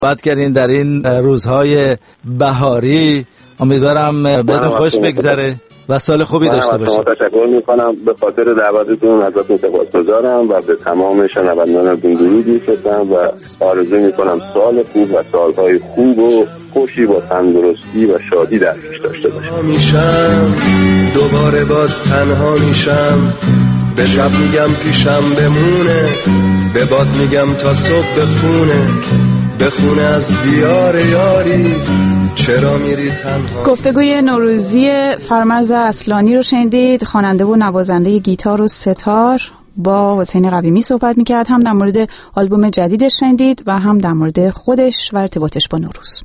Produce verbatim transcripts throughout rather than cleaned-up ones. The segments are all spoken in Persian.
صحبت کردین در این روزهای بهاری. امیدوارم بهتون خوش بگذره و سال خوبی داشته باشید. من تشکر میکنم به خاطر دعوتتون، ازتون سپاسگزارم و به تمام شنوندگان درود میفرستم و آرزو میکنم سال خوب و سالهای خوب و خوشی با تندرستی و شادی در پیش داشته باشید. میشم دوباره باز تنها میشم، به شب میگم پیشم بمونه، به باد میگم تا صبح بخونه، بخونه از دیار یاری، چرا میری تنها. گفتگوی نوروزی فرامرز اصلانی رو شنیدید. خواننده و نوازنده گیتار و ستار با حسین قویمی صحبت میکرد. هم در مورد آلبوم جدیدش شنیدید و هم در مورد خودش و ارتباطش با نوروز.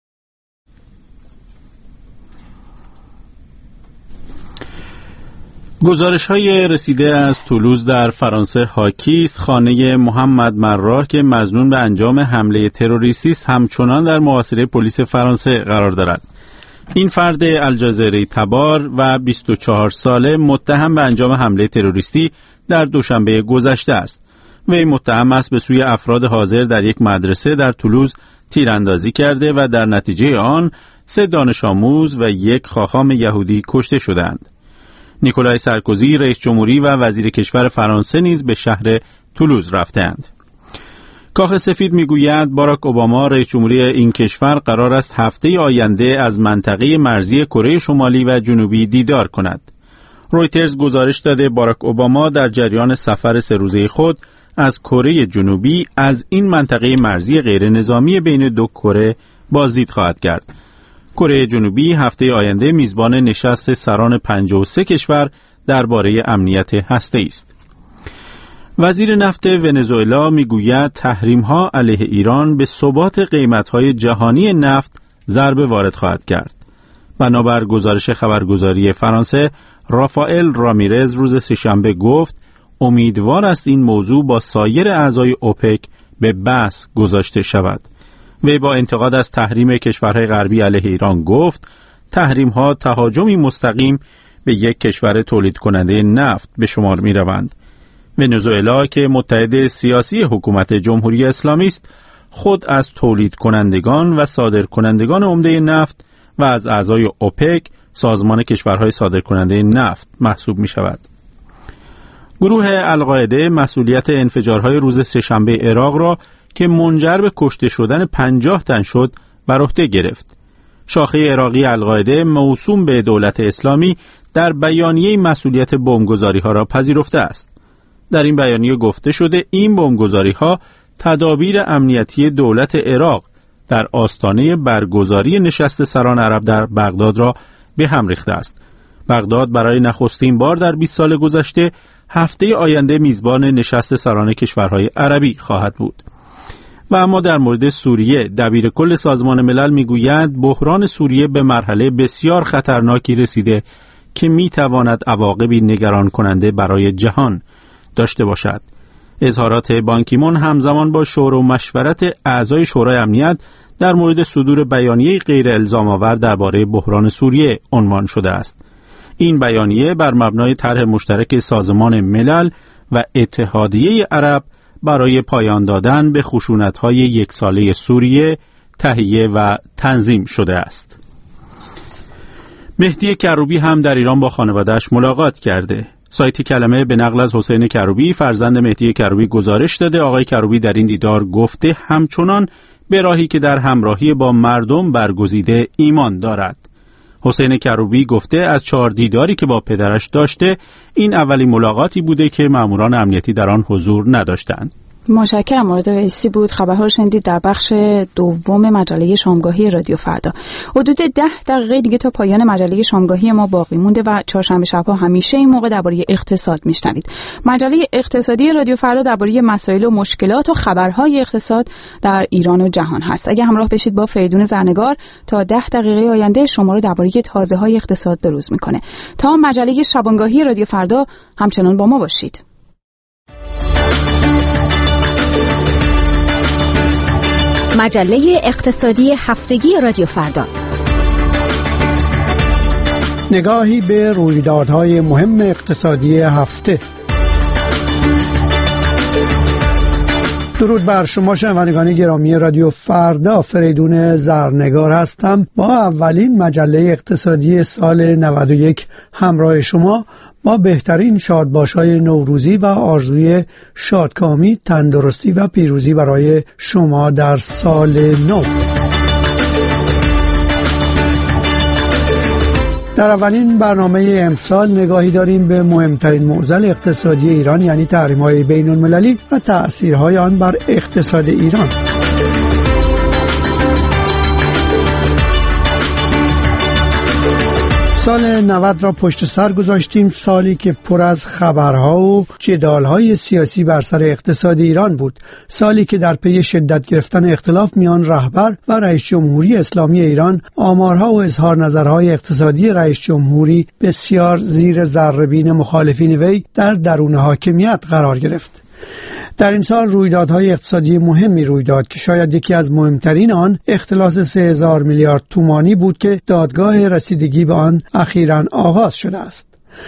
گزارش‌های رسیده از تولوز در فرانسه حاکی است خانه محمد مراح که مظنون به انجام حمله تروریستی است همچنان در محاصره پلیس فرانسه قرار دارد. این فرد الجزیره تبار و بیست و چهار ساله متهم به انجام حمله تروریستی در دوشنبه گذشته است. وی متهم است به سوی افراد حاضر در یک مدرسه در تولوز تیراندازی کرده و در نتیجه آن سه دانش آموز و یک خاخام یهودی کشته شدند. نیکولای سارکوزی رئیس جمهوری و وزیر کشور فرانسه نیز به شهر تولوز رفتند. کاخ سفید میگوید باراک اوباما رئیس جمهوری این کشور قرار است هفته آینده از منطقه مرزی کره شمالی و جنوبی دیدار کند. رویترز گزارش داده باراک اوباما در جریان سفر سه روزه خود از کره جنوبی از این منطقه مرزی غیر نظامی بین دو کره بازدید خواهد کرد. کره جنوبی هفته آینده میزبان نشست سران پنجاه و سه کشور درباره امنیت هسته‌ای است. وزیر نفت ونزوئلا میگوید تحریم‌ها علیه ایران به ثبات قیمت‌های جهانی نفت ضربه وارد خواهد کرد. بنابر گزارش خبرگزاری فرانسه، رافائل رامیرز روز سه‌شنبه گفت امیدوار است این موضوع با سایر اعضای اوپک به بحث گذاشته شود. وی با انتقاد از تحریم کشورهای غربی علیه ایران گفت تحریم‌ها تهاجمی مستقیم به یک کشور تولید کننده نفت به شمار می‌روند. ونزوئلا که متحد سیاسی حکومت جمهوری اسلامی است، خود از تولید کنندگان و صادر کنندگان عمده نفت و از اعضای اوپک، سازمان کشورهای صادر کننده نفت، محسوب می‌شود. گروه القاعده مسئولیت انفجارهای روز سه‌شنبه عراق را که منجر به کشته شدن پنجاه تن شد بر عهده گرفت. شاخه عراقی القاعده موسوم به دولت اسلامی در بیانیه مسئولیت بمبگذاری‌ها را پذیرفته است. در این بیانیه گفته شده این بمبگذاری‌ها تدابیر امنیتی دولت عراق در آستانه برگزاری نشست سران عرب در بغداد را به هم ریخته است. بغداد برای نخستین بار در بیست سال گذشته هفته آینده میزبان نشست سران کشورهای عربی خواهد بود. و اما در مورد سوریه، دبیرکل سازمان ملل میگوید بحران سوریه به مرحله بسیار خطرناکی رسیده که میتواند عواقبی نگران کننده برای جهان داشته باشد. اظهارات بانکیمون همزمان با شورا و مشورت اعضای شورای امنیت در مورد صدور بیانیه غیر الزام آور درباره بحران سوریه عنوان شده است. این بیانیه بر مبنای طرح مشترک سازمان ملل و اتحادیه عرب برای پایان دادن به خشونت‌های یک ساله سوریه تهیه و تنظیم شده است. مهدی کروبی هم در ایران با خانواده‌اش ملاقات کرده. سایت کلمه به نقل از حسین کروبی فرزند مهدی کروبی گزارش داده آقای کروبی در این دیدار گفته همچنان به راهی که در همراهی با مردم برگزیده ایمان دارد. حسین کروبی گفته از چهار دیداری که با پدرش داشته این اولین ملاقاتی بوده که ماموران امنیتی در آن حضور نداشتند. متشکرم. مورد ویسی بود. خبرها رو شنیدید در بخش دوم مجله شامگاهی رادیو فردا. حدود ده دقیقه دیگه تا پایان مجله شامگاهی ما باقی مونده و چهارشنبه شب‌ها همیشه این موقع درباره اقتصاد میشنوید. مجله اقتصادی رادیو فردا درباره مسائل و مشکلات و خبرهای اقتصاد در ایران و جهان هست. اگه همراه بشید با فریدون زرنگار تا ده دقیقه آینده شما رو درباره تازه‌های اقتصاد بروز میکنه. تا مجله شبانگاهی رادیو فردا همچنان با ما باشید. مجله اقتصادی هفتگی رادیو فردا. نگاهی به رویدادهای مهم اقتصادی هفته. درود بر شما شنوندگان گرامی رادیو فردا، فریدون زرنگار هستم با اولین مجله اقتصادی سال نود و یک همراه شما با بهترین شادباش‌های نوروزی و آرزوی شادکامی، تندرستی و پیروزی برای شما در سال نو. در اولین برنامه امسال نگاهی داریم به مهمترین معضل اقتصادی ایران، یعنی تحریم‌های بین‌المللی و تأثیرهای آن بر اقتصاد ایران. سال نود را پشت سر گذاشتیم، سالی که پر از خبرها و جدالهای سیاسی بر سر اقتصاد ایران بود، سالی که در پی شدت گرفتن اختلاف میان رهبر و رئیس جمهوری اسلامی ایران، آمارها و اظهار نظرهای اقتصادی رئیس جمهوری بسیار زیر ذره‌بین مخالفین وی در درون حاکمیت قرار گرفت. در این سال رویدادهای اقتصادی مهمی روی داد که شاید یکی از مهمترین آن اختلاس سه هزار میلیارد تومانی بود که دادگاه رسیدگی به آن اخیراً آغاز شده است.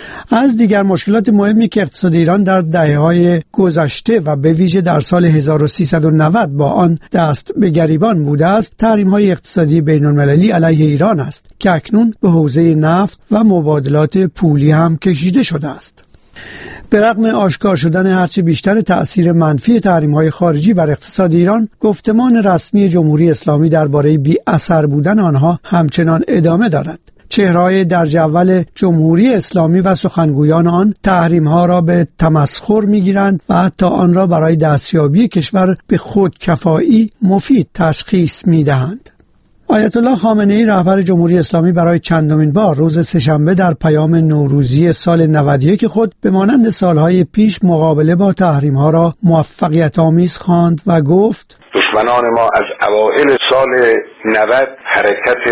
از دیگر مشکلات مهمی که اقتصاد ایران در دهه‌های گذشته و به ویژه در سال هزار و سیصد و نود با آن دست به گریبان بوده است، تحریم‌های اقتصادی بین‌المللی علیه ایران است که اکنون به حوزه نفت و مبادلات پولی هم کشیده شده است. به رغم آشکار شدن هرچه بیشتر تأثیر منفی تحریم‌های خارجی بر اقتصاد ایران، گفتمان رسمی جمهوری اسلامی درباره بی اثر بودن آنها همچنان ادامه دارد. چهره‌های درجه اول جمهوری اسلامی و سخنگویان آن تحریم‌ها را به تمسخر می‌گیرند و حتی آن را برای دستیابی کشور به خودکفایی مفید تشخیص می‌دهند. آیت الله خامنه‌ای رهبر جمهوری اسلامی برای چندمین بار روز سه‌شنبه در پیام نوروزی سال نود و یک خود به مانند سالهای پیش مقابله با تحریم‌ها را موفقیت‌آمیز خواند و گفت: دشمنان ما از اوایل سال نود حرکت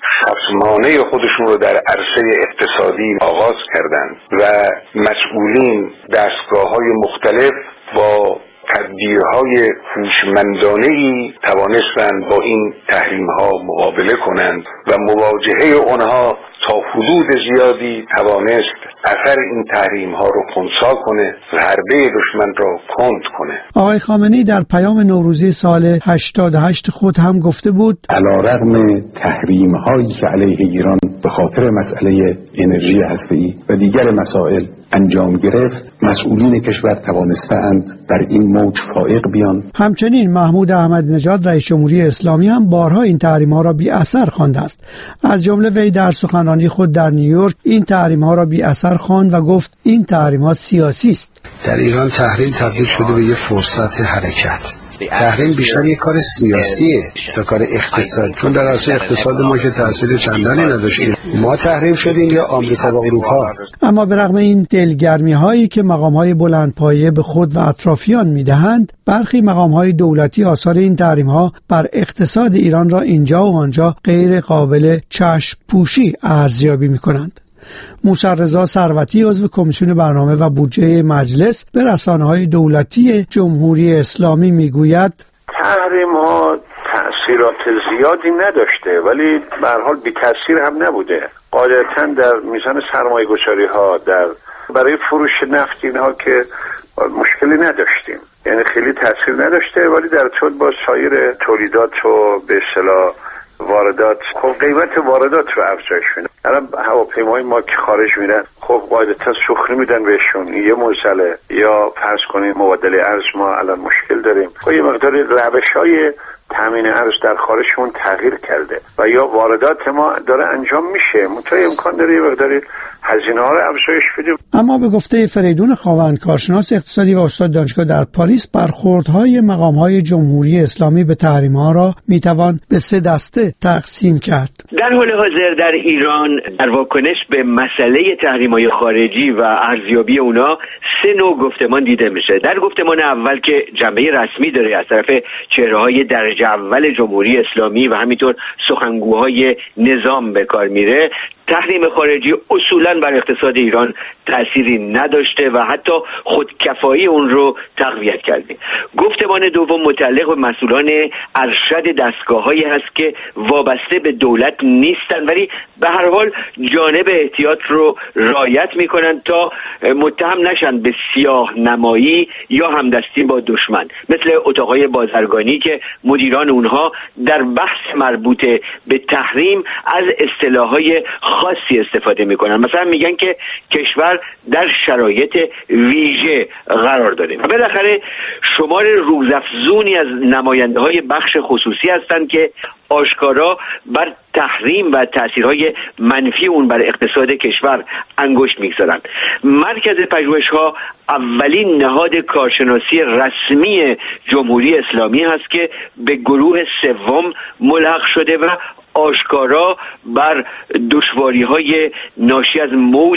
خصمانه خودشون رو در عرصه اقتصادی آغاز کردند و مسئولین دستگاه‌های مختلف با تدبیرهای هوشمندانه‌ای توانستند با این تحریم‌ها مقابله کنند و مواجهه آنها تا حدود زیادی توانست اثر این تحریم‌ها رو خنثی کنه و حربه دشمن را کند کنه. آقای خامنه‌ای در پیام نوروزی سال هشتاد و هشت خود هم گفته بود: علیرغم تحریم‌هایی که علیه ایران به خاطر مسئله انرژی هسته‌ای و دیگر مسائل انجام گرفت، مسئولین کشور توانستند بر این موج فائق بیان. همچنین محمود احمدی نژاد رئیس جمهوری اسلامی هم بارها این تحریم‌ها را بی اثر خوانده است. از جمله وی در سخنرانی خود در نیویورک این تحریم‌ها را بی اثر خواند و گفت این تحریم‌ها سیاسی است. در ایران تحریم تبدیل شده به یه فرصت حرکت. تحریم بیشتر یک کار سیاسیه تا کار اقتصادی، چون در اصل اقتصاد ما که تأثیر چندانی نداشتیم. ما تحریم شدیم یا آمریکا و اروپا. اما به رغم این دلگرمی هایی که مقام های بلندپایه به خود و اطرافیان میدهند، برخی مقام های دولتی آثار این تحریم ها بر اقتصاد ایران را اینجا و آنجا غیر قابل چشم پوشی ارزیابی می کنند. موسی رضا ثروتی عضو کمیسیون برنامه و بودجه مجلس به رسانه‌های دولتی جمهوری اسلامی میگوید: تحریم‌ها تأثیرات زیادی نداشته، ولی به هر حال بی تأثیر هم نبوده. قاعدتاً در میزان سرمایه‌گذاری‌ها در برای فروش نفت اینها که مشکلی نداشتیم، یعنی خیلی تأثیر نداشته، ولی در طول با سایر تولیدات و به اصطلاح واردات، خب قیمت واردات رو افزایش میدن. الان هواپیمای ما که خارج میرن، خب قاعدتا سوختی میدن بهشون، یه مسئله. یا فرض کنید مبادله ارز ما الان مشکل داریم، خب یه مقدار روش‌های تامین ارز در خارجمون تغییر کرده و یا واردات ما داره انجام میشه، منتها امکان داره یه مقدار هزینه ها رو افزایش بدیم. اما به گفته فریدون خاوند، کارشناس اقتصادی و استاد دانشگاه در پاریس، برخوردهای مقام‌های جمهوری اسلامی به تحریم‌ها را میتوان به سه دسته تقسیم کرد. در حال حاضر در ایران در واکنش به مسئله تحریم‌های خارجی و ارزیابی اونا سه نوع گفتمان دیده میشه. در گفتمان اول که جنبه رسمی داره از طرف چهره‌های درجه اول جمهوری اسلامی و همینطور سخنگوهای نظام به کار میره، تحریم خارجی اصولاً بر اقتصاد ایران تأثیری نداشته و حتی خودکفایی اون رو تقویت کرده. گفتمان دوم متعلق به مسئولان ارشد دستگاه‌هایی هست که وابسته به دولت نیستن ولی به هر حال جانب احتیاط رو رعایت میکنن تا متهم نشن به سیاه نمایی یا همدستی با دشمن، مثل اتاقای بازرگانی که مدیران اونها در بحث مربوط به تحریم از اصطلاحهای خاصی استفاده میکنن. مثلا میگن که کشور در شرایط ویژه قرار داره. بالاخره شمار روزافزونی از نماینده های بخش خصوصی هستند که آشکارا بر تحریم و تأثیرهای منفی اون بر اقتصاد کشور انگشت میگذارن. مرکز پژوهش‌ها اولین نهاد کارشناسی رسمی جمهوری اسلامی هست که به گروه سوم ملحق شده و آشکارا بر دشواری‌های ناشی از موج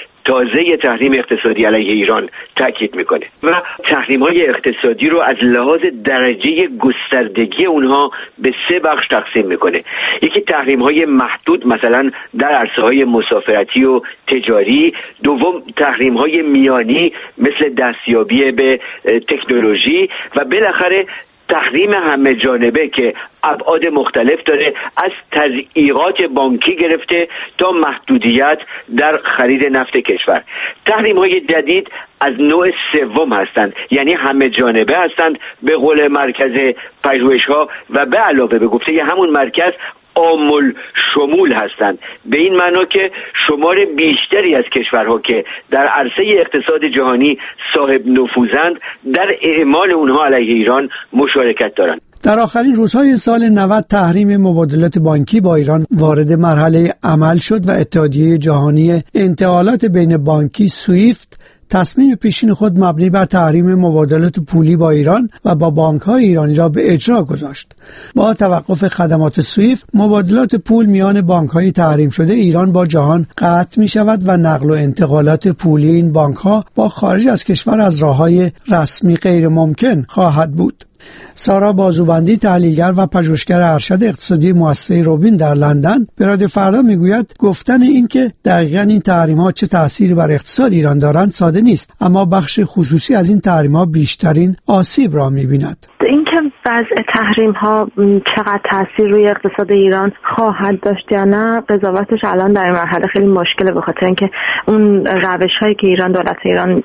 تازه تحریم اقتصادی علیه ایران تاکید میکنه و تحریم‌های اقتصادی رو از لحاظ درجه گستردگی اونها به سه بخش تقسیم میکنه. یکی تحریم‌های محدود مثلا در عرصه‌های مسافرتی و تجاری، دوم تحریم‌های میانی مثل دستیابی به تکنولوژی و بالاخره تحریم همه جانبه که ابعاد مختلف داره، از تضییقات بانکی گرفته تا محدودیت در خرید نفت کشور. تحریم‌های جدید از نوع سوم هستند، یعنی همه جانبه هستند به قول مرکز پژوهش‌ها و به علاوه به گفته همون مرکز عامل شمول هستند، به این معنا که شمار بیشتری از کشورها که در عرصه اقتصاد جهانی صاحب نفوذند در اعمال اونها علیه ایران مشارکت دارند. در آخرین روزهای سال نود تحریم مبادلات بانکی با ایران وارد مرحله عمل شد و اتحادیه جهانی انتقالات بین بانکی سویفت تصمیم پیشین خود مبنی بر تحریم مبادلات پولی با ایران و با بانک‌های ایرانی را به اجرا گذاشت. با توقف خدمات سویفت، مبادلات پول میان بانک‌های تحریم شده ایران با جهان قطع می‌شود و نقل و انتقالات پولی این بانک‌ها با خارج از کشور از راه‌های رسمی غیر ممکن خواهد بود. سارا بازوبندی، تحلیلگر و پژوهشگر ارشد اقتصادی مؤسسه روبین در لندن، به رادیو فردا میگوید گفتن این که دقیقاً این تحریم‌ها چه تأثیری بر اقتصاد ایران دارند ساده نیست، اما بخش خصوصی از این تحریم‌ها بیشترین آسیب را می‌بیند. اینکه وضع تحریم‌ها چقدر تأثیر روی اقتصاد ایران خواهد داشت یا نه، قضاوتش الان در این مرحله خیلی مشکله، به خاطر اینکه اون روش‌هایی که ایران دولت ایران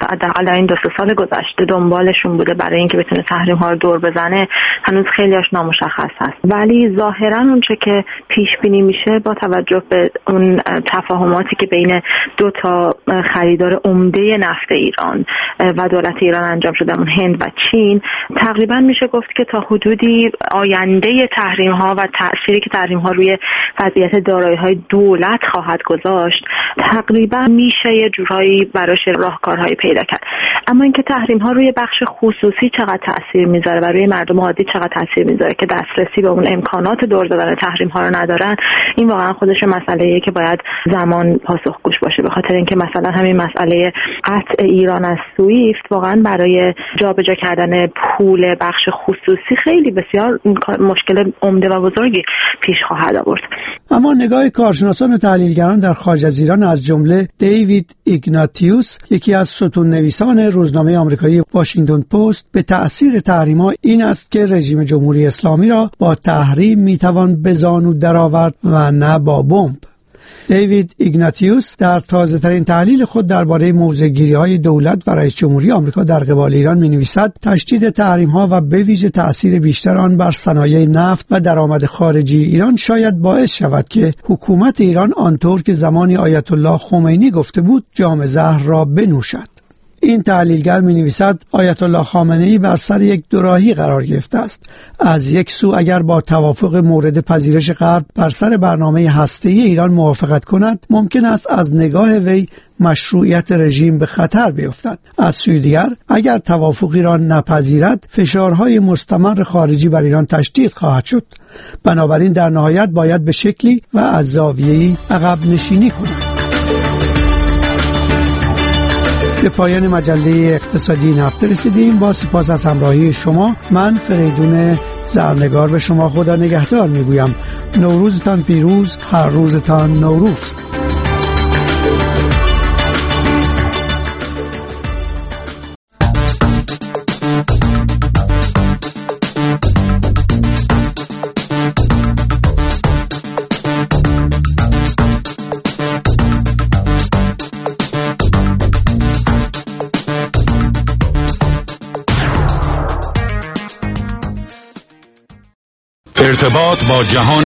در این دو سه سال گذشته دنبالشون بوده برای اینکه بتونه تحریم‌ها رو دور بزنه هنوز خیلی‌اش نامشخص هست. ولی ظاهراً اونچه که پیش بینی میشه با توجه به اون تفاهماتی که بین دو تا خریدار عمده نفت ایران و دولت ایران انجام شده، اون هند و چین، تقریبا میشه گفت که تا حدودی آینده تحریم ها و تأثیری که تحریم ها روی وضعیت دارایی های دولت خواهد گذاشت تقریبا میشه یه جورایی براش راهکارهای پیدا کرد. اما اینکه تحریم ها روی بخش خصوصی چقدر تأثیر میذاره و روی مردم عادی چقدر تأثیر میذاره که دسترسی به اون امکانات دور دادن تحریم ها رو ندارن، این واقعا خودش مسئله‌ایه که باید زمان پاسخگوش باشه. به خاطر اینکه مثلا همین مسئله قطع ایران از سویفت واقعا برای جابجا کردن پول بخش خصوصی خیلی بسیار مشکل عمده و بزرگی پیش خواهد آورد. اما نگاه کارشناسان و تحلیلگران در خارج از ایران از جمله دیوید ایگناتیوس، یکی از ستون نویسان روزنامه آمریکایی واشنگتن پست، به تأثیر تحریم‌ها این است که رژیم جمهوری اسلامی را با تحریم میتوان به زانو درآورد و نه با بمب. دیوید ایگناتیوس در تازه‌ترین تحلیل خود درباره موضع‌گیری‌های دولت و رئیس جمهوری آمریکا در قبال ایران می‌نویسد تشدید تحریم‌ها و به ویژه تأثیر بیشتر آن بر صنایع نفت و درآمد خارجی ایران شاید باعث شود که حکومت ایران آنطور که زمانی آیت الله خمینی گفته بود جام زهر را بنوشد. این تحلیلگر می‌نویسد آیت الله خامنه‌ای بر سر یک دوراهی قرار گرفته است. از یک سو اگر با توافق مورد پذیرش غرب بر سر برنامه هسته‌ای ایران موافقت کند، ممکن است از نگاه وی مشروعیت رژیم به خطر بیفتد. از سوی دیگر اگر توافقی را نپذیرد، فشارهای مستمر خارجی بر ایران تشدید خواهد شد. بنابراین در نهایت باید به شکلی و از زاویه‌ای عقب نشینی کند. به پایان مجله اقتصادی این هفته رسیدیم. با سپاس از همراهی شما، من فریدون زرنگار به شما خدا نگهدار میگویم. نوروزتان پیروز، هر روزتان نوروز. ارتباط با جهان